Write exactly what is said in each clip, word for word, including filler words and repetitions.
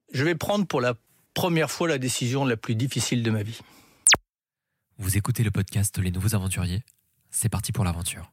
Je vais prendre pour la première fois la décision la plus difficile de ma vie. Vous écoutez le podcast Les Nouveaux Aventuriers. C'est parti pour l'aventure.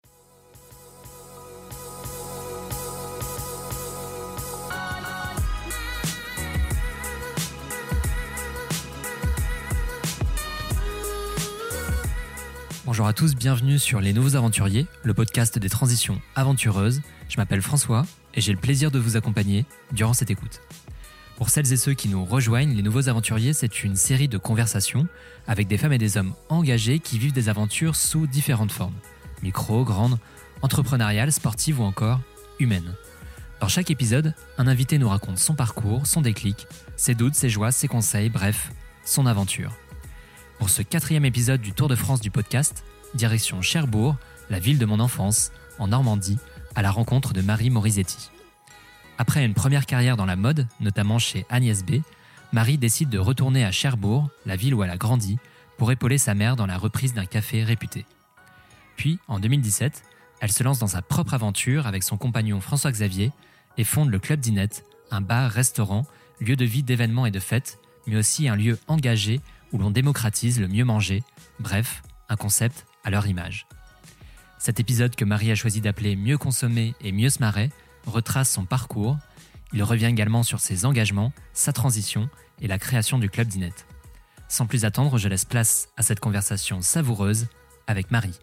Bonjour à tous, bienvenue sur Les Nouveaux Aventuriers, le podcast des transitions aventureuses. Je m'appelle François et j'ai le plaisir de vous accompagner durant cette écoute. Pour celles et ceux qui nous rejoignent, Les Nouveaux Aventuriers, c'est une série de conversations avec des femmes et des hommes engagés qui vivent des aventures sous différentes formes. Micro, grande, entrepreneuriale, sportive ou encore humaine. Dans chaque épisode, un invité nous raconte son parcours, son déclic, ses doutes, ses joies, ses conseils, bref, son aventure. Pour ce quatrième épisode du Tour de France du podcast, direction Cherbourg, la ville de mon enfance, en Normandie, à la rencontre de Marie Morisetti. Après une première carrière dans la mode, notamment chez Agnès B, Marie décide de retourner à Cherbourg, la ville où elle a grandi, pour épauler sa mère dans la reprise d'un café réputé. Puis, en deux mille dix-sept, elle se lance dans sa propre aventure avec son compagnon François-Xavier et fonde le Club Dinette, un bar-restaurant, lieu de vie d'événements et de fêtes, mais aussi un lieu engagé où l'on démocratise le mieux manger, bref, un concept à leur image. Cet épisode que Marie a choisi d'appeler « Mieux consommer et mieux se marrer » retrace son parcours. Il revient également sur ses engagements, sa transition et la création du Club Dinette. Sans plus attendre, je laisse place à cette conversation savoureuse avec Marie.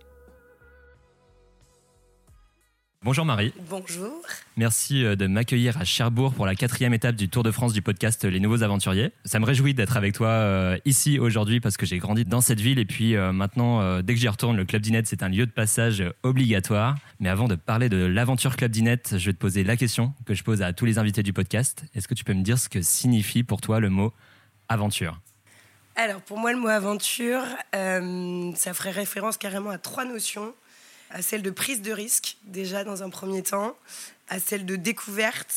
Bonjour Marie. Bonjour. Merci de m'accueillir à Cherbourg pour la quatrième étape du Tour de France du podcast Les Nouveaux Aventuriers. Ça me réjouit d'être avec toi euh, ici aujourd'hui parce que j'ai grandi dans cette ville et puis euh, maintenant, euh, dès que j'y retourne, le Club Dinette, c'est un lieu de passage obligatoire. Mais avant de parler de l'aventure Club Dinette, je vais te poser la question que je pose à tous les invités du podcast. Est-ce que tu peux me dire ce que signifie pour toi le mot aventure ? Alors pour moi, le mot aventure, euh, ça ferait référence carrément à trois notions. À celle de prise de risque, déjà dans un premier temps, à celle de découverte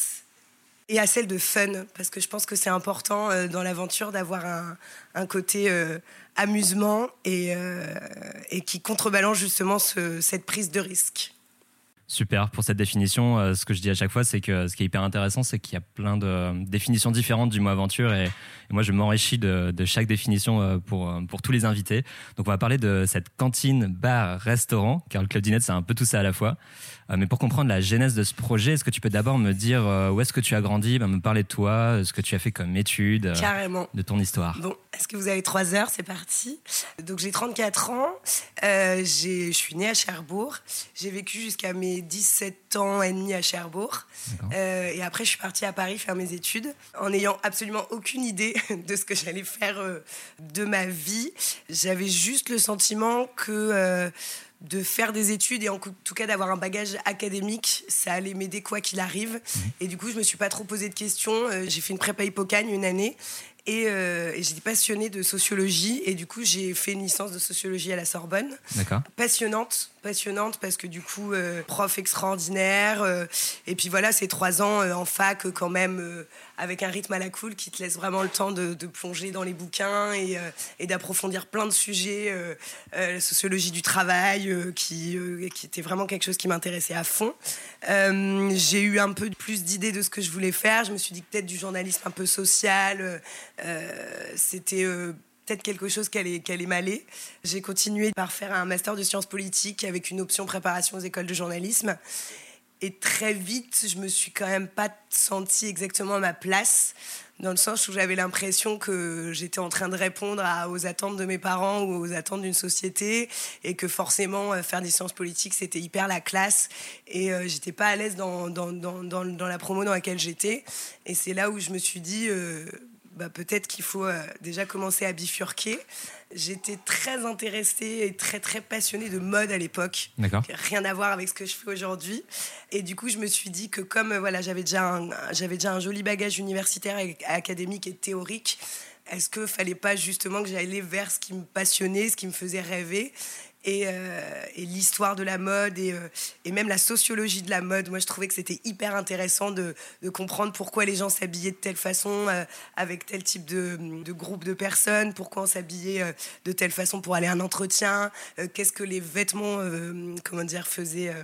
et à celle de fun, parce que je pense que c'est important euh, dans l'aventure d'avoir un, un côté euh, amusement et, euh, et qui contrebalance justement ce, cette prise de risque. Super, pour cette définition, euh, ce que je dis à chaque fois, c'est que ce qui est hyper intéressant, c'est qu'il y a plein de euh, définitions différentes du mot aventure et, et moi je m'enrichis de, de chaque définition euh, pour, euh, pour tous les invités. Donc on va parler de cette cantine, bar, restaurant, car le Club Dinette c'est un peu tout ça à la fois. Euh, mais pour comprendre la genèse de ce projet, est-ce que tu peux d'abord me dire euh, où est-ce que tu as grandi, bah, me parler de toi, ce que tu as fait comme études, euh, Carrément. De ton histoire. Bon, est-ce que vous avez trois heures? C'est parti. Donc j'ai trente-quatre ans, euh, j'ai, je suis née à Cherbourg, j'ai vécu jusqu'à mes dix-sept ans et demi à Cherbourg. Euh, et après, je suis partie à Paris faire mes études en n'ayant absolument aucune idée de ce que j'allais faire euh, de ma vie. J'avais juste le sentiment que euh, de faire des études et en tout cas d'avoir un bagage académique, ça allait m'aider quoi qu'il arrive. Mmh. Et du coup, je me suis pas trop posé de questions. Euh, j'ai fait une prépa Hippocagne une année. Et, euh, et j'étais passionnée de sociologie et du coup j'ai fait une licence de sociologie à la Sorbonne. D'accord. Passionnante, passionnante parce que du coup euh, prof extraordinaire euh, et puis voilà ces trois ans euh, en fac euh, quand même euh, avec un rythme à la cool qui te laisse vraiment le temps de, de plonger dans les bouquins et, euh, et d'approfondir plein de sujets, euh, euh, la sociologie du travail euh, qui, euh, qui était vraiment quelque chose qui m'intéressait à fond. Euh, j'ai eu un peu plus d'idées de ce que je voulais faire. Je me suis dit que peut-être du journalisme un peu social. Euh, Euh, c'était euh, peut-être quelque chose qui allait, qui allait m'aller. J'ai continué par faire un master de sciences politiques avec une option préparation aux écoles de journalisme. Et très vite, je me suis quand même pas sentie exactement à ma place, dans le sens où j'avais l'impression que j'étais en train de répondre à, aux attentes de mes parents ou aux attentes d'une société, et que forcément, faire des sciences politiques, c'était hyper la classe. Et euh, j'étais pas à l'aise dans, dans, dans, dans, dans la promo dans laquelle j'étais. Et c'est là où je me suis dit... Euh, Bah, peut-être qu'il faut euh, déjà commencer à bifurquer. J'étais très intéressée et très, très passionnée de mode à l'époque. D'accord. Rien à voir avec ce que je fais aujourd'hui. Et du coup, je me suis dit que comme euh, voilà, j'avais déjà un, j'avais déjà un joli bagage universitaire et académique et théorique, est-ce qu'il ne fallait pas justement que j'allais vers ce qui me passionnait, ce qui me faisait rêver ? Et, euh, et l'histoire de la mode et, euh, et même la sociologie de la mode. Moi, je trouvais que c'était hyper intéressant de, de comprendre pourquoi les gens s'habillaient de telle façon, euh, avec tel type de, de groupe de personnes, pourquoi on s'habillait euh, de telle façon pour aller à un entretien, euh, qu'est-ce que les vêtements euh, comment dire, faisaient, euh,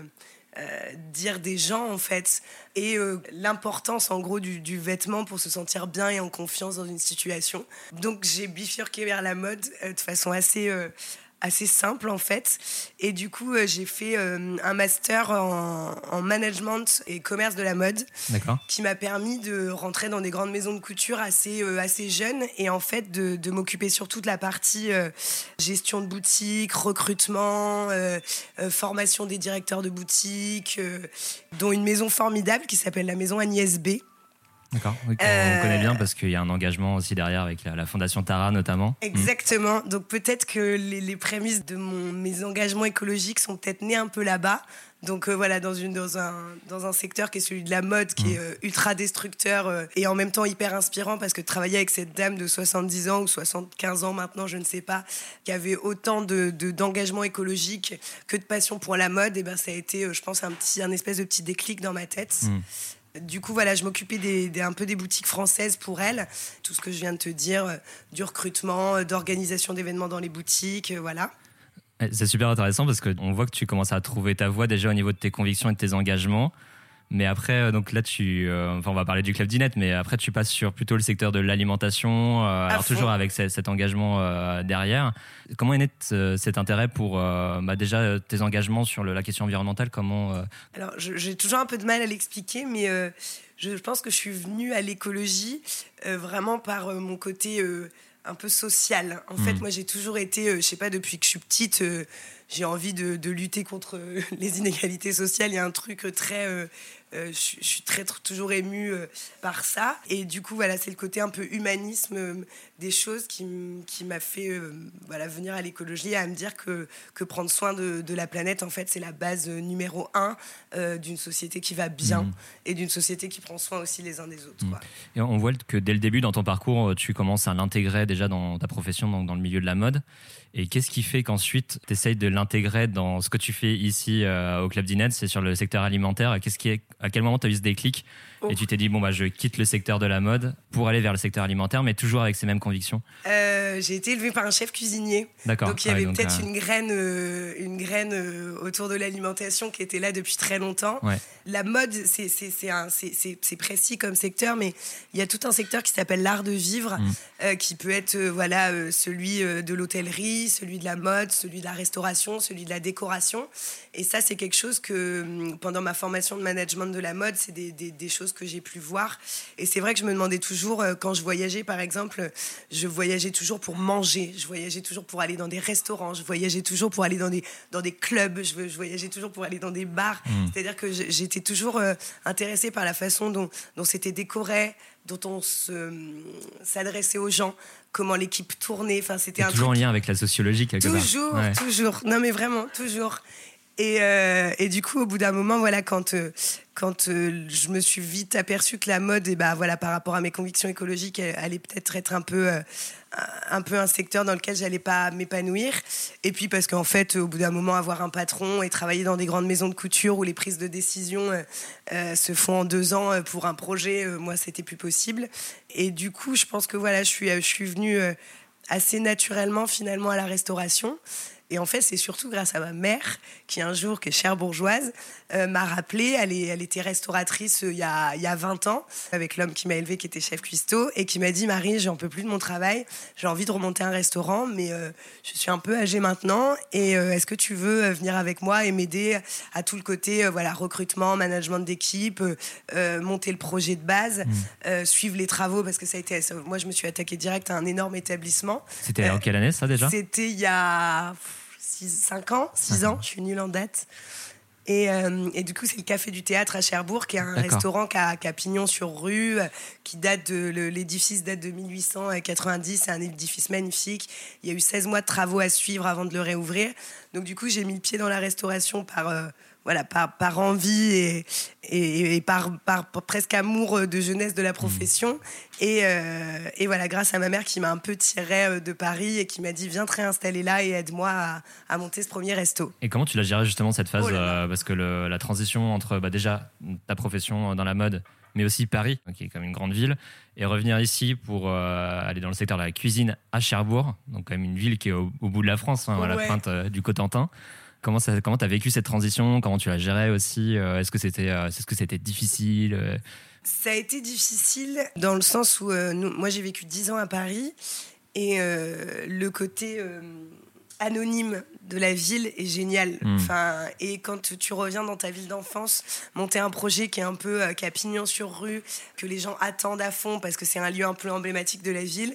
euh, dire des gens, en fait. Et euh, l'importance, en gros, du, du vêtement pour se sentir bien et en confiance dans une situation. Donc, j'ai bifurqué vers la mode euh, de façon assez... Euh, assez simple en fait, et du coup euh, j'ai fait euh, un master en, en management et commerce de la mode. D'accord. Qui m'a permis de rentrer dans des grandes maisons de couture assez, euh, assez jeune, et en fait de, de m'occuper surtout de la partie euh, gestion de boutique, recrutement, euh, euh, formation des directeurs de boutique, euh, dont une maison formidable qui s'appelle la maison Agnès B. D'accord, oui, qu'on Euh, connaît bien parce qu'il y a un engagement aussi derrière avec la, la Fondation Tara notamment. Exactement, donc peut-être que les, les prémices de mon, mes engagements écologiques sont peut-être nées un peu là-bas. Donc euh, voilà, dans, une, dans, un, dans un secteur qui est celui de la mode, qui mmh. est euh, ultra destructeur euh, et en même temps hyper inspirant, parce que travailler avec cette dame de soixante-dix ans ou soixante-quinze ans maintenant, je ne sais pas, qui avait autant de, de, d'engagement écologique que de passion pour la mode, et ben ça a été, euh, je pense, un, petit, un espèce de petit déclic dans ma tête. Mmh. Du coup, voilà, je m'occupais des, des, un peu des boutiques françaises pour elle. Tout ce que je viens de te dire, euh, du recrutement, euh, d'organisation d'événements dans les boutiques, euh, voilà. C'est super intéressant parce qu'on voit que tu commences à trouver ta voie déjà au niveau de tes convictions et de tes engagements. Mais après, donc là, tu, euh, enfin, on va parler du Club Dinette, mais après, tu passes sur plutôt le secteur de l'alimentation, euh, alors fond. Toujours avec c- cet engagement euh, derrière. Comment est né t- cet intérêt pour euh, bah, déjà tes engagements sur le, la question environnementale? Comment euh... Alors, je, j'ai toujours un peu de mal à l'expliquer, mais euh, je pense que je suis venue à l'écologie euh, vraiment par euh, mon côté euh, un peu social. En mmh. fait, moi, j'ai toujours été, euh, je sais pas, depuis que je suis petite, euh, j'ai envie de, de lutter contre euh, les inégalités sociales. Il y a un truc très... Euh, Euh, je, je suis très, très, toujours émue euh, par ça, et du coup voilà, c'est le côté un peu humanisme euh, des choses qui, m- qui m'a fait euh, voilà, venir à l'écologie, à me dire que, que prendre soin de, de la planète, en fait, c'est la base numéro un euh, d'une société qui va bien mmh. et d'une société qui prend soin aussi les uns des autres. Mmh. Quoi. Et on voit que dès le début dans ton parcours, tu commences à l'intégrer déjà dans ta profession, donc dans le milieu de la mode. Et qu'est-ce qui fait qu'ensuite tu essayes de l'intégrer dans ce que tu fais ici euh, au Club Dinette, c'est sur le secteur alimentaire? Qu'est-ce qui est, à quel moment tu as eu ce déclic oh. et tu t'es dit bon bah je quitte le secteur de la mode pour aller vers le secteur alimentaire, mais toujours avec ces mêmes convictions? euh, J'ai été élevée par un chef cuisinier. D'accord. Donc il y avait ah oui, peut-être donc, euh... une graine, euh, une graine euh, autour de l'alimentation qui était là depuis très longtemps. Ouais. La mode, c'est, c'est, c'est, un, c'est, c'est, c'est précis comme secteur, mais il y a tout un secteur qui s'appelle l'art de vivre, mmh. euh, qui peut être euh, voilà, euh, celui euh, de l'hôtellerie, celui de la mode, celui de la restauration, celui de la décoration. Et ça, c'est quelque chose que, pendant ma formation de management de la mode, c'est des, des, des choses que j'ai pu voir. Et c'est vrai que je me demandais toujours, euh, quand je voyageais, par exemple, je voyageais toujours pour manger, je voyageais toujours pour aller dans des restaurants, je voyageais toujours pour aller dans des, dans des clubs, je, je voyageais toujours pour aller dans des bars. Mmh. C'est-à-dire que j'étais toujours euh, intéressée par la façon dont, dont c'était décoré, dont on se, euh, s'adressait aux gens, comment l'équipe tournait. Enfin, c'était un toujours truc... en lien avec la sociologie quelque part. Toujours, ouais. toujours. Non, mais vraiment, toujours. Et, euh, et du coup, au bout d'un moment, voilà, quand, euh, quand euh, je me suis vite aperçue que la mode, et bah, voilà, par rapport à mes convictions écologiques, elle allait peut-être être un peu, euh, un peu un secteur dans lequel j'allais pas m'épanouir. Et puis parce qu'en fait, au bout d'un moment, avoir un patron et travailler dans des grandes maisons de couture où les prises de décision euh, euh, se font en deux ans pour un projet, euh, moi, c'était plus possible. Et du coup, je pense que voilà, je suis, je suis venue euh, assez naturellement finalement à la restauration. Et en fait, c'est surtout grâce à ma mère qui, un jour, qui est cherbourgeoise, euh, m'a rappelé. Elle, est, elle était restauratrice euh, il, y a, il y a vingt ans, avec l'homme qui m'a élevée, qui était chef cuistot, et qui m'a dit « Marie, j'en peux plus de mon travail, j'ai envie de remonter un restaurant, mais euh, je suis un peu âgée maintenant, et euh, est-ce que tu veux euh, venir avec moi et m'aider à tout le côté euh, voilà, recrutement, management d'équipe, euh, euh, monter le projet de base, mmh. euh, suivre les travaux », parce que ça a été... Ça, moi, je me suis attaquée direct à un énorme établissement. C'était euh, en quelle année, ça, déjà ? C'était il y a... cinq ans, six ans, je suis nulle en date. Et, euh, et du coup, c'est le Café du Théâtre à Cherbourg, qui est un D'accord. restaurant qui a, qui a pignon sur rue, qui date de... Le, l'édifice date de mille huit cent quatre-vingt-dix, c'est un édifice magnifique. Il y a eu seize mois de travaux à suivre avant de le réouvrir. Donc du coup, j'ai mis le pied dans la restauration par... Euh, Voilà, par, par envie et, et, et par, par, par presque amour de jeunesse de la profession. Mmh. Et, euh, et voilà, grâce à ma mère qui m'a un peu tirée de Paris et qui m'a dit « Viens te réinstaller là et aide-moi à, à monter ce premier resto ». Et comment tu l'as géré justement cette phase oh euh, parce que le, la transition entre bah, déjà ta profession dans la mode, mais aussi Paris, qui est quand même une grande ville, et revenir ici pour euh, aller dans le secteur de la cuisine à Cherbourg, donc quand même une ville qui est au, au bout de la France, hein, ouais. à la pointe euh, du Cotentin. Comment ça, comment t'as vécu cette transition? Comment tu l'as gérée aussi? Est-ce que c'était, euh, est-ce que c'était difficile? Ça a été difficile dans le sens où euh, nous, moi j'ai vécu dix ans à Paris et euh, le côté euh, anonyme de la ville est génial. Mmh. Enfin, et quand tu reviens dans ta ville d'enfance, monter un projet qui est un peu euh, qui a pignon sur rue, que les gens attendent à fond parce que c'est un lieu un peu emblématique de la ville.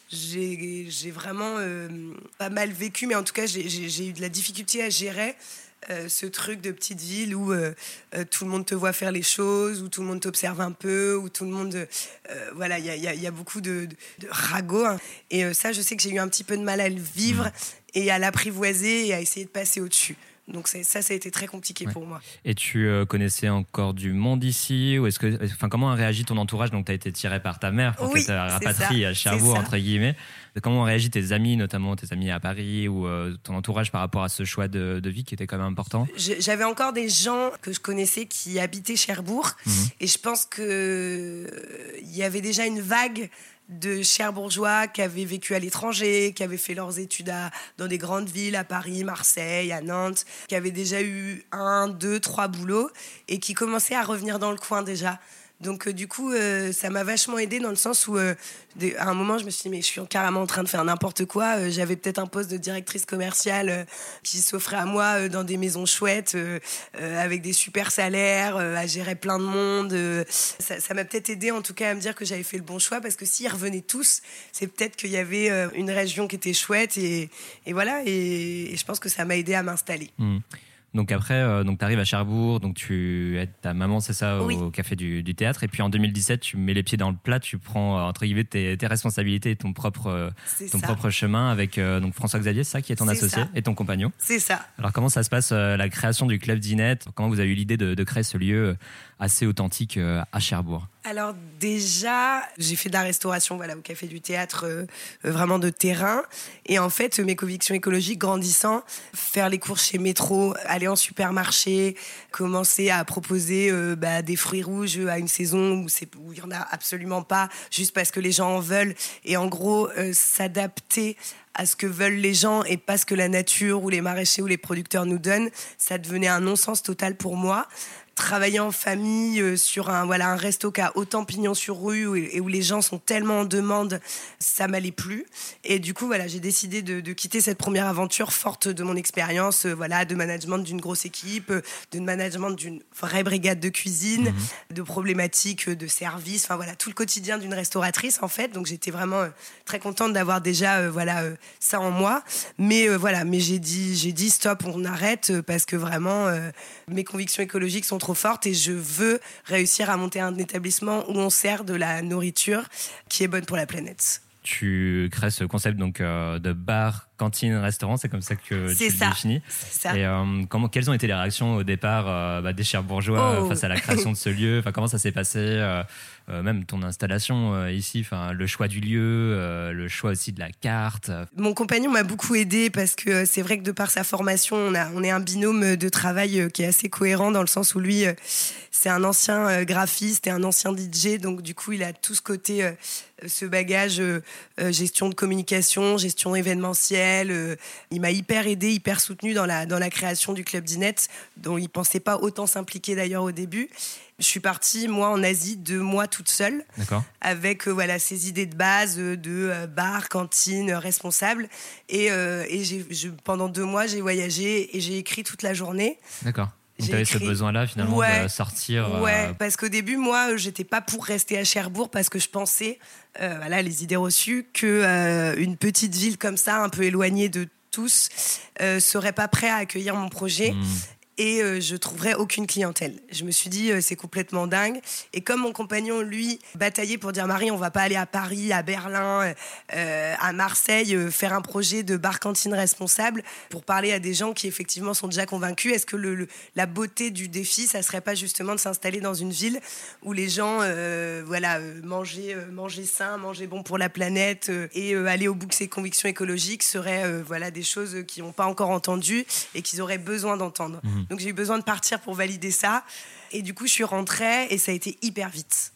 J'ai, j'ai vraiment euh, pas mal vécu, mais en tout cas, j'ai, j'ai, j'ai eu de la difficulté à gérer euh, ce truc de petite ville où euh, euh, tout le monde te voit faire les choses, où tout le monde t'observe un peu, où tout le monde... Euh, voilà, il y a, y a, y a beaucoup de, de, de ragots. Hein. Et euh, ça, je sais que j'ai eu un petit peu de mal à le vivre et à l'apprivoiser et à essayer de passer au-dessus. Donc c'est, ça, ça a été très compliqué ouais. pour moi. Et tu euh, connaissais encore du monde ici ou est-ce que, enfin, comment a réagi ton entourage? Donc tu as été tiré par ta mère quand oui, tu as rapatrié à Cherbourg, entre guillemets. Comment ont réagi tes amis, notamment tes amis à Paris ou euh, ton entourage par rapport à ce choix de, de vie qui était quand même important? J'avais encore des gens que je connaissais qui habitaient Cherbourg mmh. et je pense qu'il euh, y avait déjà une vague de Cherbourgeois qui avaient vécu à l'étranger, qui avaient fait leurs études à, dans des grandes villes, à Paris, Marseille, à Nantes, qui avaient déjà eu un, deux, trois boulots et qui commençaient à revenir dans le coin déjà. Donc euh, du coup, euh, ça m'a vachement aidée dans le sens où, euh, des, à un moment, je me suis dit, mais je suis carrément en train de faire n'importe quoi. Euh, j'avais peut-être un poste de directrice commerciale euh, qui s'offrait à moi euh, dans des maisons chouettes, euh, euh, avec des super salaires, euh, à gérer plein de monde. Euh, ça, ça m'a peut-être aidée en tout cas à me dire que j'avais fait le bon choix parce que s'ils revenaient tous, c'est peut-être qu'il y avait euh, une région qui était chouette et, et voilà. Et, et je pense que ça m'a aidée à m'installer. Mmh. Donc après, euh, donc tu arrives à Cherbourg, donc tu aides ta maman, c'est ça, au, oui. au café du, du théâtre. Et puis en deux mille dix-sept, tu mets les pieds dans le plat, tu prends entre guillemets tes, tes responsabilités et ton propre, euh, ton propre chemin avec euh, donc François-Xavier, c'est ça, qui est ton c'est associé ça. Et ton compagnon. C'est ça. Alors comment ça se passe, euh, la création du Club Dinette? Comment vous avez eu l'idée de, de créer ce lieu assez authentique euh, à Cherbourg? Alors déjà, j'ai fait de la restauration voilà, au Café du Théâtre, euh, vraiment de terrain. Et en fait, mes convictions écologiques grandissant, faire les courses chez Métro, aller en supermarché, commencer à proposer euh, bah, des fruits rouges à une saison où, c'est, où il n'y en a absolument pas, juste parce que les gens en veulent. Et en gros, euh, s'adapter à ce que veulent les gens et pas ce que la nature ou les maraîchers ou les producteurs nous donnent, ça devenait un non-sens total pour moi. Travailler en famille euh, sur un, voilà, un resto qui a autant pignon sur rue où, et où les gens sont tellement en demande, ça m'allait plus. Et du coup, voilà, j'ai décidé de, de quitter cette première aventure forte de mon expérience, euh, voilà, de management d'une grosse équipe, euh, de management d'une vraie brigade de cuisine, mmh. de problématiques de service, enfin voilà, tout le quotidien d'une restauratrice en fait. Donc j'étais vraiment euh, très contente d'avoir déjà euh, voilà, euh, ça en moi. Mais euh, voilà, mais j'ai dit, j'ai dit stop, on arrête euh, parce que vraiment euh, mes convictions écologiques sont trop forte et je veux réussir à monter un établissement où on sert de la nourriture qui est bonne pour la planète. Tu crées ce concept donc euh, de bar, cantine, restaurant, c'est comme ça que c'est tu ça. le définis. C'est ça. Et euh, comment, quelles ont été les réactions au départ euh, bah, des Cherbourgeois oh. face à la création de ce lieu? Enfin, comment ça s'est passé euh, euh, même ton installation euh, ici, enfin le choix du lieu, euh, le choix aussi de la carte. Mon compagnon m'a beaucoup aidé parce que c'est vrai que de par sa formation, on a on est un binôme de travail qui est assez cohérent dans le sens où lui c'est un ancien graphiste et un ancien D J, donc du coup il a tout ce côté, euh, ce bagage euh, gestion de communication, gestion événementielle. Euh, il m'a hyper aidé, hyper soutenu dans la dans la création du Club Dinette, dont il pensait pas autant s'impliquer d'ailleurs au début. Je suis partie, moi, en Asie, deux mois toute seule, D'accord. avec euh, voilà, ces idées de base euh, de euh, bar, cantine, euh, responsable. Et, euh, et j'ai, je, pendant deux mois, j'ai voyagé et j'ai écrit toute la journée. D'accord. Donc tu avais ce besoin-là, finalement, ouais, de sortir. Ouais, euh... parce qu'au début, moi, j'étais pas pour rester à Cherbourg parce que je pensais, euh, voilà, les idées reçues, qu'une euh, petite ville comme ça, un peu éloignée de tous, euh, serait pas prêt à accueillir mon projet. Mmh. Et euh, je trouverais aucune clientèle. Je me suis dit, euh, c'est complètement dingue. Et comme mon compagnon, lui, bataillait pour dire, Marie, on va pas aller à Paris, à Berlin, euh, à Marseille, euh, faire un projet de bar-cantine responsable pour parler à des gens qui, effectivement, sont déjà convaincus. Est-ce que le, le, la beauté du défi, ça serait pas justement de s'installer dans une ville où les gens, euh, voilà, euh, manger, euh, manger sain, manger bon pour la planète euh, et euh, aller au bout de ses convictions écologiques seraient, euh, voilà, des choses qu'ils n'ont pas encore entendues et qu'ils auraient besoin d'entendre. Mmh. Donc j'ai eu besoin de partir pour valider ça. Et du coup, je suis rentrée et ça a été hyper vite. Ouais.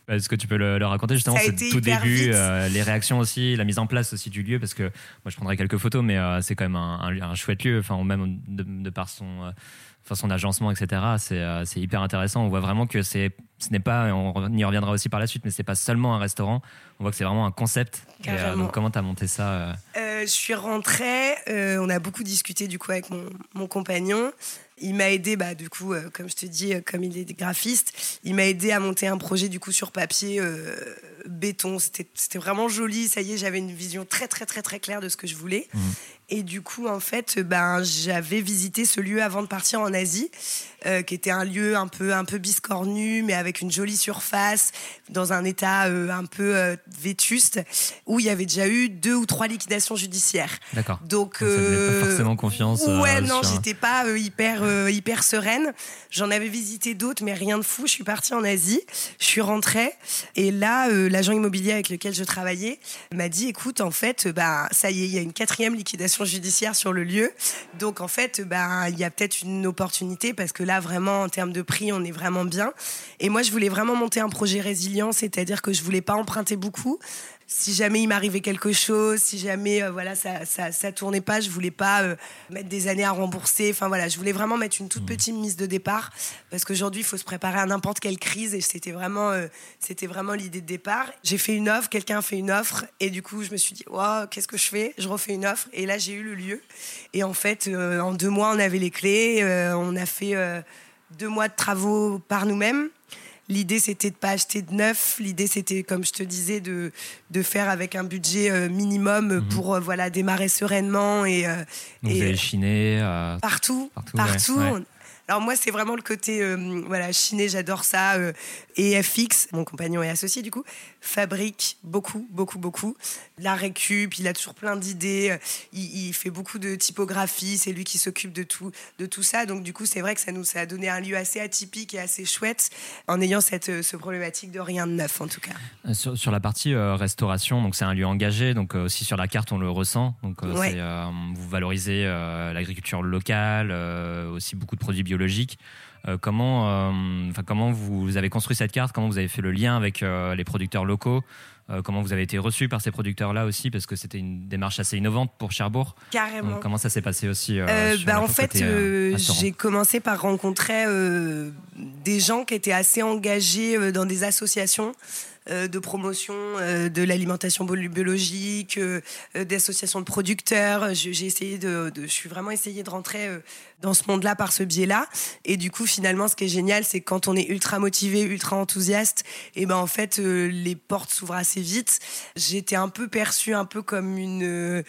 Est-ce que tu peux le, le raconter justement, Ça a ce été tout hyper début, vite. euh, les réactions aussi, la mise en place aussi du lieu, parce que moi je prendrai quelques photos, mais euh, c'est quand même un, un, un chouette lieu, enfin même de, de par son, euh, enfin, son agencement, et cetera. C'est, euh, c'est hyper intéressant. On voit vraiment que c'est, ce n'est pas, on y reviendra aussi par la suite, mais c'est pas seulement un restaurant. On voit que c'est vraiment un concept. Et, euh, donc comment t'as monté ça euh... Euh, je suis rentrée, euh, on a beaucoup discuté du coup avec mon, mon compagnon. Il m'a aidé, bah, du coup, euh, comme je te dis, euh, comme il est graphiste, il m'a aidé à monter un projet du coup sur papier euh, béton. C'était, c'était vraiment joli. Ça y est, j'avais une vision très très très très claire de ce que je voulais. Mmh. Et du coup, en fait, ben, j'avais visité ce lieu avant de partir en Asie, euh, qui était un lieu un peu un peu biscornu, mais avec une jolie surface, dans un état euh, un peu euh, vétuste, où il y avait déjà eu deux ou trois liquidations judiciaires. D'accord. Donc, Donc ça donnait euh, pas forcément confiance. Ouais, euh, non, sur... j'étais pas euh, hyper euh, hyper sereine. J'en avais visité d'autres, mais rien de fou. Je suis partie en Asie, je suis rentrée, et là, euh, l'agent immobilier avec lequel je travaillais m'a dit, écoute, en fait, bah ça y est, il y a une quatrième liquidation judiciaire sur le lieu. Donc, en fait, bah, il y a peut-être une opportunité parce que là, vraiment, en termes de prix, on est vraiment bien. Et moi, je voulais vraiment monter un projet résilient, c'est-à-dire que je voulais pas emprunter beaucoup. Si jamais il m'arrivait quelque chose, si jamais euh, voilà, ça, ça, ça tournait pas, je voulais pas euh, mettre des années à rembourser. Enfin voilà, je voulais vraiment mettre une toute petite mise de départ parce qu'aujourd'hui, il faut se préparer à n'importe quelle crise et c'était vraiment, euh, c'était vraiment l'idée de départ. J'ai fait une offre, quelqu'un a fait une offre et du coup, je me suis dit, wow, qu'est-ce que je fais ? Je refais une offre et là, j'ai eu le lieu. Et en fait, euh, en deux mois, on avait les clés. Euh, on a fait euh, deux mois de travaux par nous-mêmes. L'idée, c'était de pas acheter de neuf. L'idée, c'était, comme je te disais, de, de faire avec un budget euh, minimum pour euh, voilà, démarrer sereinement. Et, euh, Donc et, vous avez chiné euh... Partout, partout. partout. Ouais, ouais. Alors moi, c'est vraiment le côté, euh, voilà, chiné, j'adore ça. Euh, et F X, mon compagnon est associé du coup, fabrique beaucoup, beaucoup, beaucoup. La récup, il a toujours plein d'idées. Il, il fait beaucoup de typographie, c'est lui qui s'occupe de tout, de tout ça. Donc du coup, c'est vrai que ça nous ça a donné un lieu assez atypique et assez chouette en ayant cette ce problématique de rien de neuf en tout cas. Sur, sur la partie euh, restauration, donc c'est un lieu engagé, donc euh, aussi sur la carte on le ressent. Donc euh, ouais. c'est, euh, vous valorisez euh, l'agriculture locale, euh, aussi beaucoup de produits biologiques. Euh, comment, enfin euh, comment vous, vous avez construit cette carte ? Comment vous avez fait le lien avec euh, les producteurs locaux ? Euh, comment vous avez été reçu par ces producteurs-là aussi, parce que c'était une démarche assez innovante pour Cherbourg. Carrément. Donc, comment ça s'est passé aussi euh, euh, sur bah, En côté, fait, euh, restaurant. j'ai commencé par rencontrer euh, des gens qui étaient assez engagés euh, dans des associations euh, de promotion euh, de l'alimentation biologique, euh, d'associations de producteurs. Je, j'ai essayé de, de, je suis vraiment essayé de rentrer euh, dans ce monde-là par ce biais-là. Et du coup, finalement, ce qui est génial, c'est que quand on est ultra motivé, ultra enthousiaste, et ben en fait, euh, les portes s'ouvrent assez vite. J'étais un peu perçue un peu comme une euh,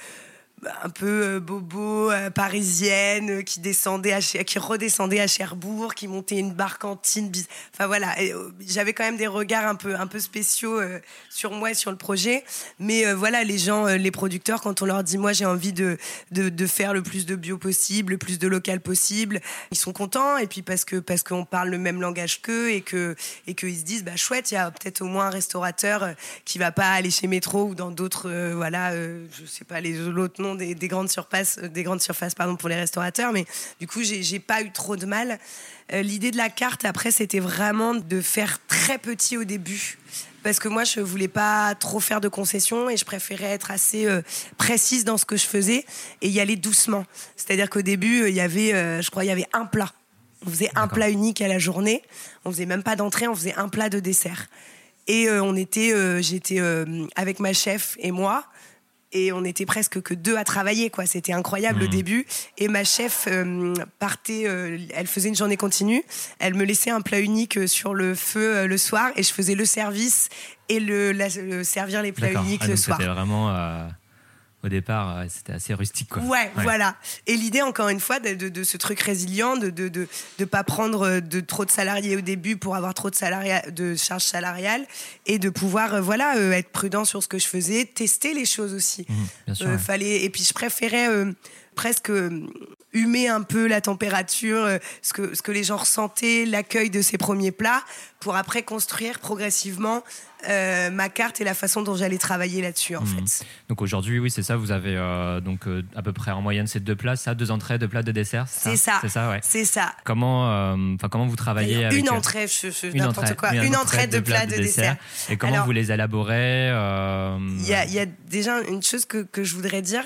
un peu euh, bobo euh, parisienne euh, qui descendait à, qui redescendait à Cherbourg, qui montait une bar cantine. Bis... Enfin voilà, et, euh, j'avais quand même des regards un peu un peu spéciaux euh, sur moi et sur le projet. Mais euh, voilà, les gens, euh, les producteurs, quand on leur dit moi j'ai envie de, de de faire le plus de bio possible, le plus de local possible, ils sont contents. Et puis parce que parce qu'on parle le même langage qu'eux et que et qu'ils se disent bah chouette, il y a peut-être au moins un restaurateur euh, qui va pas aller chez Métro ou dans d'autres euh, voilà, euh, je sais pas les autres noms Des, des grandes surfaces, des grandes surfaces pardon, pour les restaurateurs, mais du coup, j'ai, j'ai pas eu trop de mal. Euh, l'idée de la carte, après, c'était vraiment de faire très petit au début. Parce que moi, je voulais pas trop faire de concessions et je préférais être assez euh, précise dans ce que je faisais et y aller doucement. C'est-à-dire qu'au début, il y avait, euh, je crois, il y avait un plat. On faisait un D'accord. plat unique à la journée. On faisait même pas d'entrée, on faisait un plat de dessert. Et euh, on était, euh, j'étais euh, avec ma chef et moi. Et on était presque que deux à travailler, quoi. C'était incroyable mmh. au début. Et ma chef euh, partait, euh, elle faisait une journée continue. Elle me laissait un plat unique sur le feu euh, le soir et je faisais le service et le, la, le servir les plats D'accord. uniques ah, le donc soir. C'était vraiment, euh, au départ, euh, c'était assez rustique, quoi. Ouais, ouais, voilà. Et l'idée, encore une fois, de, de, de ce truc résilient, de de de de pas prendre de trop de salariés au début pour avoir trop de salariat, de charges salariales, et de pouvoir, euh, voilà, euh, être prudent sur ce que je faisais, tester les choses aussi. Mmh, bien sûr. Euh, ouais. Fallait. Et puis je préférais. Euh, presque humer un peu la température, ce que, ce que les gens ressentaient, l'accueil de ces premiers plats, pour après construire progressivement euh, ma carte et la façon dont j'allais travailler là-dessus, en mmh. fait. Donc aujourd'hui, oui, c'est ça, vous avez euh, donc, euh, à peu près en moyenne ces deux plats, ça, deux entrées, deux plats, deux desserts, c'est, c'est ça, c'est ça, ouais. C'est ça. Comment, euh, comment vous travaillez avec... Une entrée, je, je, une n'importe entrée, quoi, une, une entrée, deux plats, deux desserts. Et comment Alors, vous les élaborez euh... Il y a, y a déjà une chose que, que je voudrais dire.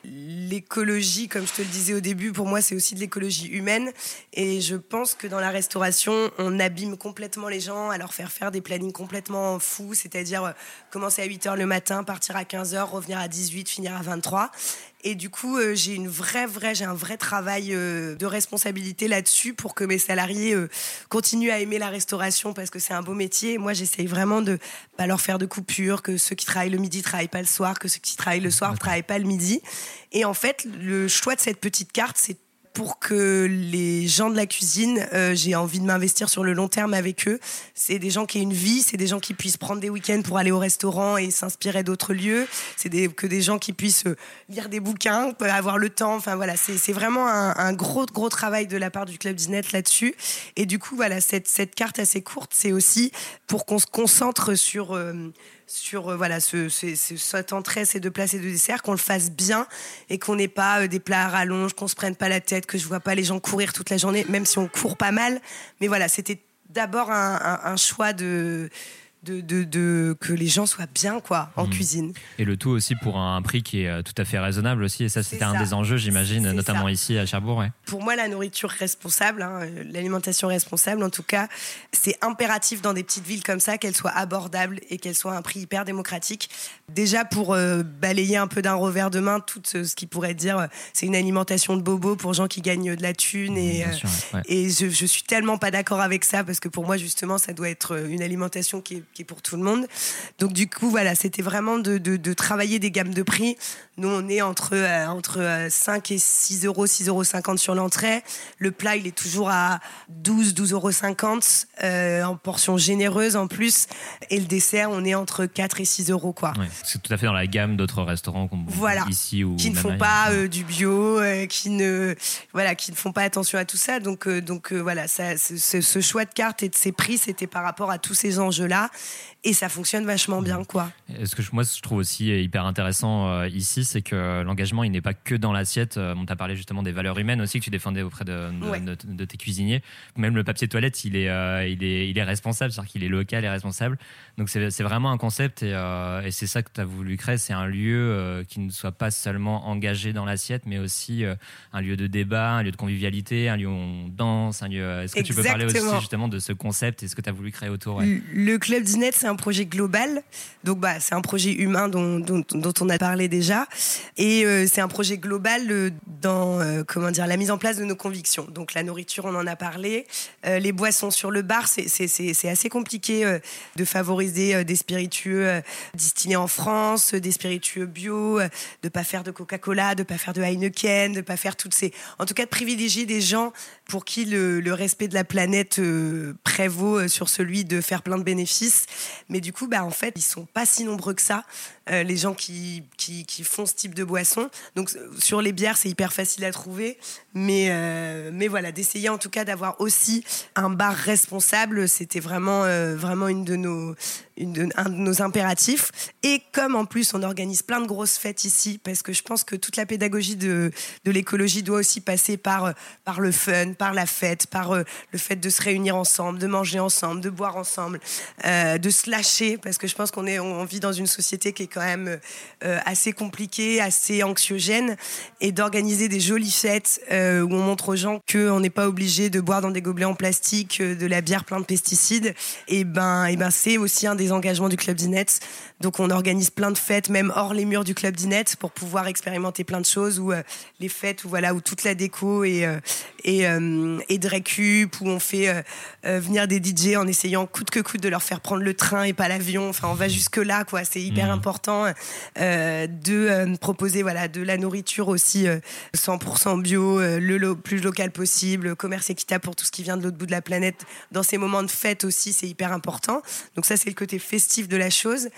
L'écologie, comme je te le disais au début, pour moi, c'est aussi de l'écologie humaine. Et je pense que dans la restauration, on abîme complètement les gens à leur faire faire des plannings complètement fous, c'est-à-dire euh, commencer à huit heures le matin, partir à quinze heures, revenir à dix-huit, finir à vingt-trois. Et du coup, euh, j'ai une vraie, vraie, j'ai un vrai travail euh, de responsabilité là-dessus pour que mes salariés euh, continuent à aimer la restauration parce que c'est un beau métier. Et moi, j'essaye vraiment de pas leur faire de coupures, que ceux qui travaillent le midi travaillent pas le soir, que ceux qui travaillent le soir ne travaillent pas le midi. Et en fait, le choix de cette petite carte, c'est pour que les gens de la cuisine, euh, j'ai envie de m'investir sur le long terme avec eux. C'est des gens qui aient une vie, c'est des gens qui puissent prendre des week-ends pour aller au restaurant et s'inspirer d'autres lieux. C'est des, que des gens qui puissent lire des bouquins, avoir le temps. Enfin voilà, c'est, c'est vraiment un, un gros gros travail de la part du Club Dinette là-dessus. Et du coup, voilà, cette, cette carte assez courte, c'est aussi pour qu'on se concentre sur... Euh, sur euh, voilà, ce, ce, ce, cette entrée, ces deux plats, ces deux desserts, qu'on le fasse bien et qu'on n'ait pas euh, des plats à rallonge, qu'on se prenne pas la tête, que je vois pas les gens courir toute la journée, même si on court pas mal. Mais voilà, c'était d'abord un, un, un choix de... De, de, de, que les gens soient bien quoi, en mmh. cuisine. Et le tout aussi pour un prix qui est tout à fait raisonnable aussi. Et ça, c'était un des enjeux, j'imagine, c'est notamment ça. Ici à Cherbourg. Ouais. Pour moi, la nourriture responsable, hein, l'alimentation responsable, en tout cas, c'est impératif dans des petites villes comme ça qu'elle soit abordable et qu'elle soit à un prix hyper démocratique. Déjà pour euh, balayer un peu d'un revers de main tout ce, ce qui pourrait dire euh, c'est une alimentation de bobo pour gens qui gagnent de la thune. Et, mmh, sûr, ouais. et je, je suis tellement pas d'accord avec ça parce que pour moi, justement, ça doit être une alimentation qui est qui est pour tout le monde. Donc du coup, voilà, c'était vraiment de, de, de travailler des gammes de prix. Nous, on est entre, euh, entre cinq et six euros, six euros cinquante sur l'entrée. Le plat, il est toujours à douze, douze euros cinquante, euh, en portion généreuse en plus. Et le dessert, on est entre quatre et six euros, quoi. Ouais, c'est tout à fait dans la gamme d'autres restaurants comme voilà, ici ou qui ne font ailleurs. pas euh, du bio, euh, qui ne, voilà, qui ne font pas attention à tout ça. Donc, euh, donc euh, voilà, ça, ce, ce choix de carte et de ces prix, c'était par rapport à tous ces enjeux-là. Et ça fonctionne vachement bien, quoi. Ce que je, moi, je trouve aussi hyper intéressant euh, ici, c'est que l'engagement, il n'est pas que dans l'assiette. Euh, on t'a parlé justement des valeurs humaines aussi que tu défendais auprès de, de, ouais. de, de, de tes cuisiniers. Même le papier toilette, il est, euh, il est, il est responsable, c'est-à-dire qu'il est local et responsable. Donc, c'est, c'est vraiment un concept et, euh, et c'est ça que tu as voulu créer. C'est un lieu euh, qui ne soit pas seulement engagé dans l'assiette, mais aussi euh, un lieu de débat, un lieu de convivialité, un lieu où on danse, un lieu... Est-ce que Exactement. Tu peux parler aussi justement de ce concept et ce que tu as voulu créer autour? Ouais. Le Club Dinette, c'est un projet global, donc bah c'est un projet humain dont, dont, dont on a parlé déjà, et euh, c'est un projet global euh, dans euh, comment dire la mise en place de nos convictions. Donc la nourriture, on en a parlé, euh, les boissons sur le bar, c'est c'est c'est, c'est assez compliqué euh, de favoriser euh, des spiritueux euh, distillés en France, euh, des spiritueux bio, euh, de pas faire de Coca-Cola, de pas faire de Heineken, de pas faire toutes ces, en tout cas de privilégier des gens pour qui le, le respect de la planète euh, prévaut euh, sur celui de faire plein de bénéfices. Mais du coup, bah, en fait, ils sont pas si nombreux que ça, euh, les gens qui, qui, qui font ce type de boisson. Donc, sur les bières, c'est hyper facile à trouver. Mais, euh, mais voilà, d'essayer en tout cas d'avoir aussi un bar responsable, c'était vraiment, euh, vraiment une de nos, une de, un de nos impératifs. Et comme en plus, on organise plein de grosses fêtes ici, parce que je pense que toute la pédagogie de, de l'écologie doit aussi passer par, par le fun, par la fête, par euh, le fait de se réunir ensemble, de manger ensemble, de boire ensemble, euh, de se lâcher, parce que je pense qu'on est, on vit dans une société qui est quand même euh, assez compliquée, assez anxiogène, et d'organiser des jolies fêtes euh, où on montre aux gens qu'on n'est pas obligé de boire dans des gobelets en plastique, euh, de la bière plein de pesticides, et ben, et ben c'est aussi un des engagements du Club Dinette. Donc on organise plein de fêtes, même hors les murs du Club Dinette, pour pouvoir expérimenter plein de choses, où euh, les fêtes où voilà où toute la déco est euh, et euh, et de récup, où on fait euh, euh, venir des D J en essayant coûte que coûte de leur faire prendre le train et pas l'avion. Enfin, on va jusque là, quoi. C'est hyper mmh. important euh, de euh, proposer voilà de la nourriture aussi euh, cent pour cent bio, euh, le lo- plus local possible, commerce équitable pour tout ce qui vient de l'autre bout de la planète. Dans ces moments de fête aussi, c'est hyper important. Donc ça, c'est le côté festif de la chose.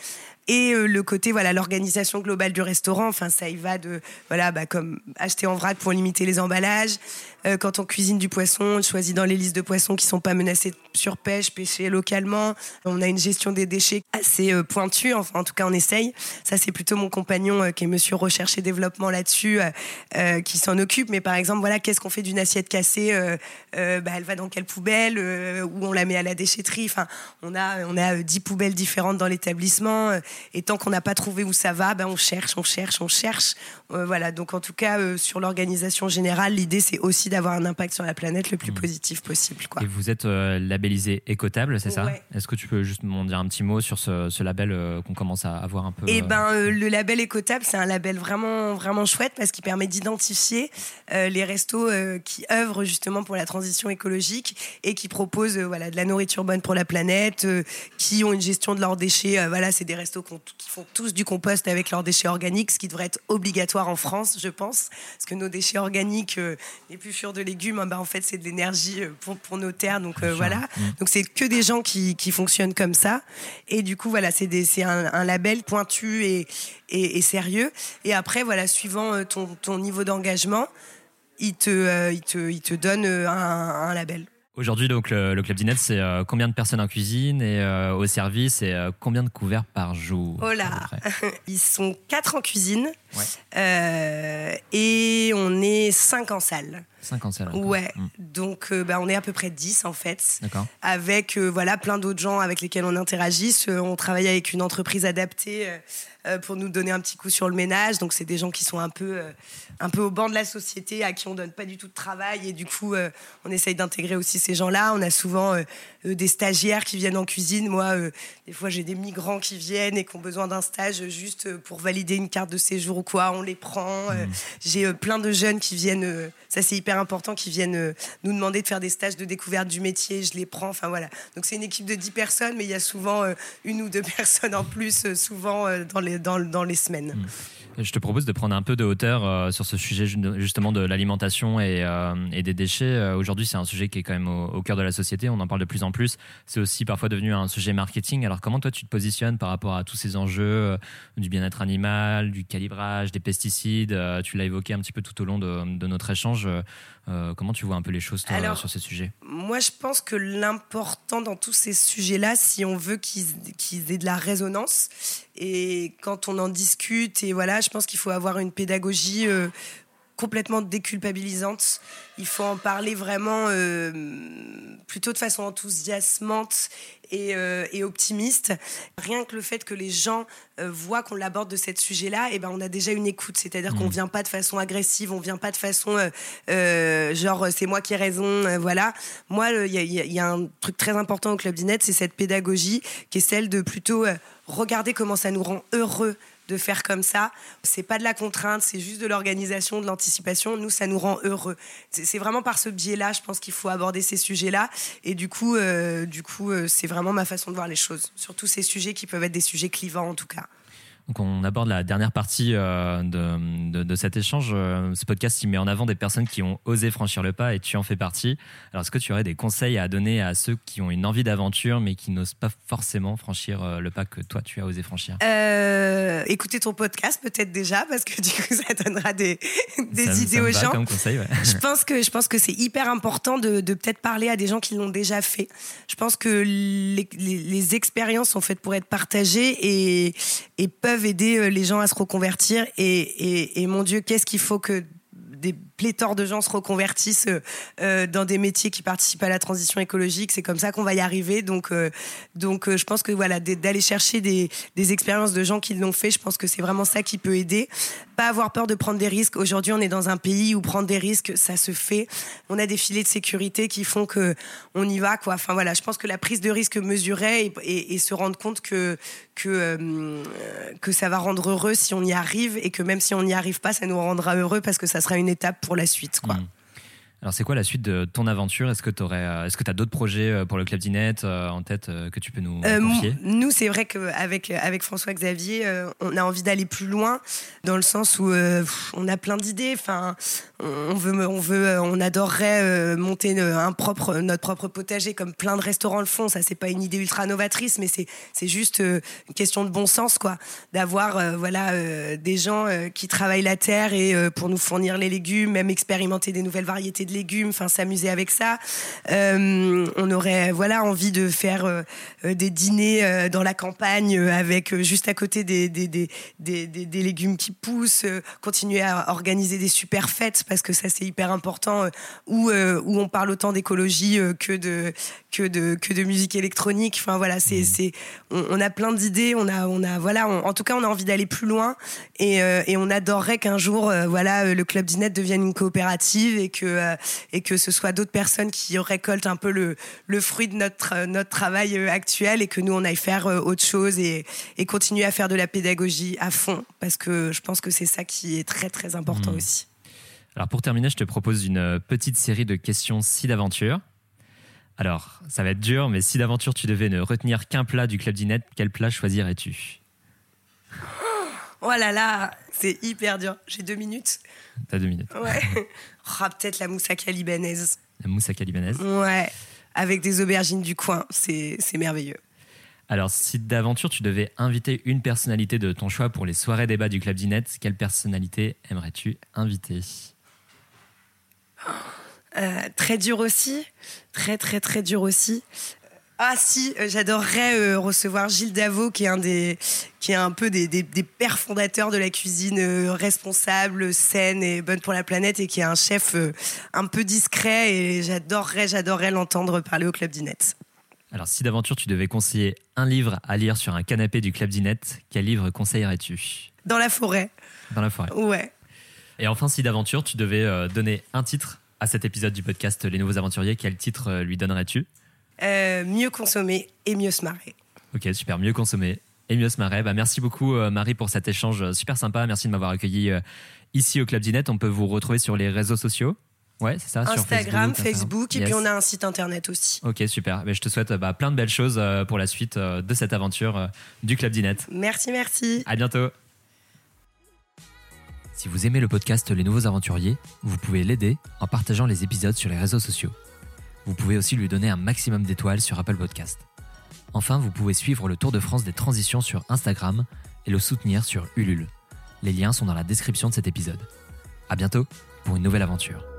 Et euh, le côté, voilà, l'organisation globale du restaurant, enfin, ça y va de, voilà, bah, comme acheter en vrac pour limiter les emballages. Euh, quand on cuisine du poisson, on choisit dans les listes de poissons qui sont pas menacés de surpêche, pêchés localement. On a une gestion des déchets assez euh, pointue, enfin, en tout cas, on essaye. Ça, c'est plutôt mon compagnon euh, qui est monsieur recherche et développement là-dessus, euh, euh, qui s'en occupe. Mais par exemple, voilà, qu'est-ce qu'on fait d'une assiette cassée euh, euh, bah, elle va dans quelle poubelle euh, où on la met à la déchetterie. Enfin, on a, on a dix poubelles différentes dans l'établissement. Euh, et tant qu'on n'a pas trouvé où ça va, bah, on cherche, on cherche, on cherche. Euh, voilà. Donc, en tout cas, euh, sur l'organisation générale, l'idée, c'est aussi d'avoir un impact sur la planète le plus mmh. positif possible, quoi. Et vous êtes euh, labellisé Écotable, c'est ça? Ouais. Est-ce que tu peux juste m'en dire un petit mot sur ce, ce label euh, qu'on commence à avoir un peu? Eh ben, euh, le label Écotable, c'est un label vraiment, vraiment chouette parce qu'il permet d'identifier euh, les restos euh, qui œuvrent justement pour la transition écologique et qui proposent euh, voilà, de la nourriture bonne pour la planète, euh, qui ont une gestion de leurs déchets. Euh, voilà, c'est des restos qui font tous du compost avec leurs déchets organiques, ce qui devrait être obligatoire en France, je pense, parce que nos déchets organiques, euh, les plus de légumes, hein, bah, en fait c'est de l'énergie pour, pour nos terres, donc euh, voilà. Mmh. Donc c'est que des gens qui, qui fonctionnent comme ça, et du coup voilà, c'est, des, c'est un, un label pointu et, et, et sérieux. Et après voilà, suivant ton, ton niveau d'engagement, il te, euh, il te, il te donne un, un label. Aujourd'hui, donc, le, le Club Dinette, c'est euh, combien de personnes en cuisine et euh, au service et euh, combien de couverts par jour? Oh là, ils sont quatre en cuisine, ouais. euh, et on est cinq en salle. cinq en salle. Ouais, mmh. donc euh, bah, on est à peu près dix en fait. D'accord. Avec euh, voilà, plein d'autres gens avec lesquels on interagit. Euh, on travaille avec une entreprise adaptée euh, euh, pour nous donner un petit coup sur le ménage. Donc c'est des gens qui sont un peu, euh, un peu au banc de la société, à qui on donne pas du tout de travail. Et du coup, euh, on essaye d'intégrer aussi ces gens-là. On a souvent euh, euh, des stagiaires qui viennent en cuisine. Moi, euh, des fois, j'ai des migrants qui viennent et qui ont besoin d'un stage juste pour valider une carte de séjour ou quoi. On les prend. Euh, mmh. J'ai euh, plein de jeunes qui viennent... Euh, ça, c'est hyper important, qui viennent euh, nous demander de faire des stages de découverte du métier. Je les prends. Enfin, voilà. Donc, c'est une équipe de dix personnes, mais il y a souvent euh, une ou deux personnes en plus, euh, souvent euh, dans, les, dans, dans les semaines. Mmh. Je te propose de prendre un peu de hauteur euh, sur ce sujet justement de l'alimentation et, euh, et des déchets. Euh, aujourd'hui, c'est un sujet qui est quand même au, au cœur de la société. On en parle de plus en plus. C'est aussi parfois devenu un sujet marketing. Alors, comment toi, tu te positionnes par rapport à tous ces enjeux euh, du bien-être animal, du calibrage, des pesticides? euh, Tu l'as évoqué un petit peu tout au long de, de notre échange. Euh, comment tu vois un peu les choses, toi, Alors, sur ces sujets? Moi, je pense que l'important dans tous ces sujets-là, si on veut qu'ils, qu'ils aient de la résonance, et quand on en discute, et voilà, je pense qu'il faut avoir une pédagogie euh, complètement déculpabilisante. Il faut en parler vraiment euh, plutôt de façon enthousiasmante et, euh, et optimiste. Rien que le fait que les gens euh, voient qu'on l'aborde de ce sujet-là, et ben on a déjà une écoute. C'est-à-dire mmh. qu'on vient pas de façon agressive, on vient pas de façon euh, euh, genre c'est moi qui ai raison. Euh, voilà. Moi, il y, y, y a un truc très important au Club Dinette, c'est cette pédagogie qui est celle de plutôt euh, regarder comment ça nous rend heureux de faire comme ça. C'est pas de la contrainte, c'est juste de l'organisation, de l'anticipation. Nous, ça nous rend heureux. C'est, c'est vraiment par ce biais-là, je pense qu'il faut aborder ces sujets-là. Et du coup, euh, du coup euh, c'est vraiment ma façon de voir les choses. Sur tous ces sujets qui peuvent être des sujets clivants, en tout cas. Donc on aborde la dernière partie euh, de, de, de cet échange. Euh, ce podcast, il met en avant des personnes qui ont osé franchir le pas et tu en fais partie. Alors est-ce que tu aurais des conseils à donner à ceux qui ont une envie d'aventure mais qui n'osent pas forcément franchir euh, le pas que toi tu as osé franchir? euh, Écoutez ton podcast peut-être déjà, parce que du coup ça donnera des, des ça, idées ça me aux va gens. Comme conseil, ouais. Je pense que, je pense que c'est hyper important de, de peut-être parler à des gens qui l'ont déjà fait. Je pense que les, les, les expériences sont faites pour être partagées et, et peuvent aider les gens à se reconvertir. Et, et, et mon Dieu, qu'est-ce qu'il faut que des pléthores de gens se reconvertissent euh, dans des métiers qui participent à la transition écologique. C'est comme ça qu'on va y arriver. Donc, euh, donc euh, je pense que voilà, d'aller chercher des, des expériences de gens qui l'ont fait, je pense que c'est vraiment ça qui peut aider. Pas avoir peur de prendre des risques. Aujourd'hui, on est dans un pays où prendre des risques, ça se fait. On a des filets de sécurité qui font que on y va, quoi. Enfin voilà, je pense que la prise de risque mesurée et, et, et se rendre compte que que euh, que ça va rendre heureux si on y arrive, et que même si on n'y arrive pas, ça nous rendra heureux parce que ça sera une étape pour la suite, quoi. Mmh. Alors, c'est quoi la suite de ton aventure ? Est-ce que tu aurais, est-ce que tu as d'autres projets pour le Club Dinette euh, en tête euh, que tu peux nous euh, confier ? Nous, c'est vrai qu'avec avec François-Xavier, euh, on a envie d'aller plus loin, dans le sens où euh, on a plein d'idées. Enfin, on veut, on veut, on adorerait euh, monter un propre, notre propre potager, comme plein de restaurants le font. Ça, c'est pas une idée ultra novatrice, mais c'est, c'est juste euh, une question de bon sens, quoi. D'avoir, euh, voilà, euh, des gens euh, qui travaillent la terre et euh, pour nous fournir les légumes, même expérimenter des nouvelles variétés de légumes, enfin s'amuser avec ça. Euh, on aurait voilà envie de faire euh, des dîners euh, dans la campagne euh, avec euh, juste à côté des des, des des des des légumes qui poussent, euh, continuer à organiser des super fêtes parce que ça c'est hyper important euh, où euh, où on parle autant d'écologie euh, que de que de que de musique électronique. Enfin voilà, c'est c'est on, on a plein d'idées, on a on a voilà, on, en tout cas on a envie d'aller plus loin et euh, et on adorerait qu'un jour euh, voilà le Club Dinette devienne une coopérative et que euh, et que ce soit d'autres personnes qui récoltent un peu le, le fruit de notre, notre travail actuel et que nous, on aille faire autre chose et, et continuer à faire de la pédagogie à fond parce que je pense que c'est ça qui est très, très important mmh. aussi. Alors, pour terminer, je te propose une petite série de questions si d'aventure. Alors, ça va être dur, mais si d'aventure tu devais ne retenir qu'un plat du Club Dinette, quel plat choisirais-tu ? Oh là là, c'est hyper dur. J'ai deux minutes. T'as deux minutes. Ouais. Oh, peut-être la moussaka libanaise. La moussaka libanaise. Ouais. Avec des aubergines du coin. C'est, c'est merveilleux. Alors, si d'aventure tu devais inviter une personnalité de ton choix pour les soirées débats du Club Dinette, quelle personnalité aimerais-tu inviter ? euh, Très dur aussi. Très, très, très dur aussi. Ah si, euh, j'adorerais euh, recevoir Gilles Davot, qui est un des, qui est un peu des, des, des pères fondateurs de la cuisine euh, responsable, saine et bonne pour la planète, et qui est un chef euh, un peu discret. Et j'adorerais, j'adorerais l'entendre parler au Club Dinette. Alors, si d'aventure tu devais conseiller un livre à lire sur un canapé du Club Dinette, quel livre conseillerais-tu ? Dans la forêt. Dans la forêt. Ouais. Et enfin, si d'aventure tu devais euh, donner un titre à cet épisode du podcast Les Nouveaux Aventuriers, quel titre euh, lui donnerais-tu ? Euh, mieux consommer et mieux se marrer. Ok, super, mieux consommer et mieux se marrer. Bah, merci beaucoup euh, Marie pour cet échange super sympa. Merci de m'avoir accueilli euh, ici au Club Dinette. On peut vous retrouver sur les réseaux sociaux. Ouais, c'est ça. Instagram, sur Facebook, Facebook, et yes. puis on a un site internet aussi. Ok, super. Mais je te souhaite bah, plein de belles choses euh, pour la suite euh, de cette aventure euh, du Club Dinette. Merci, merci. À bientôt. Si vous aimez le podcast Les Nouveaux Aventuriers, vous pouvez l'aider en partageant les épisodes sur les réseaux sociaux. Vous pouvez aussi lui donner un maximum d'étoiles sur Apple Podcast. Enfin, vous pouvez suivre le Tour de France des transitions sur Instagram et le soutenir sur Ulule. Les liens sont dans la description de cet épisode. À bientôt pour une nouvelle aventure.